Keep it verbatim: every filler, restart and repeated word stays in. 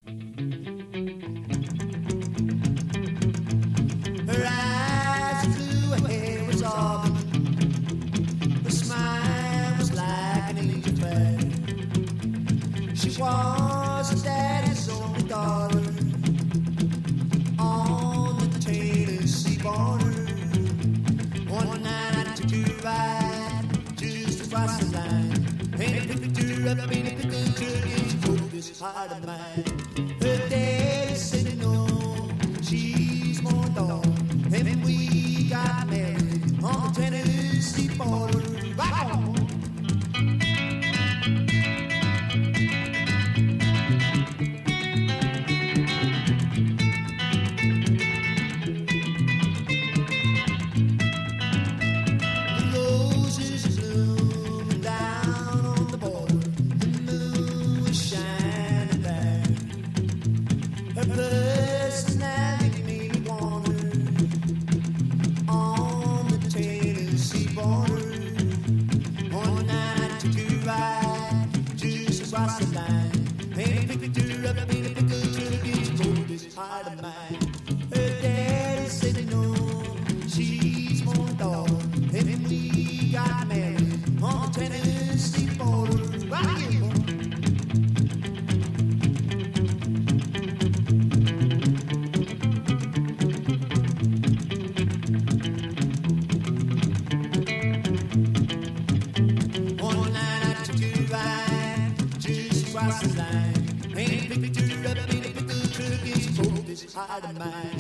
Her eyes were blue, her hair was auburn. Her smile was like an angel fair. She was her daddy's only daughter on the Tennessee border. One night I took her ride just across the line, and I picked her up in a pickup truck and she drove this heart of mine. Her daddy said no, she's more dog, and we got married on the Tennessee border. Right on. Personality made me want her on the Tennessee border. One night I took her ride just across the line, and I picked her up in a pickup truck and she drove this heart of mine. Her daddy said no, she's more dog, and we got married on the Tennessee border. Right here, boy. Across the line, and picked her up in a pickup truck and she drove this heart of mine.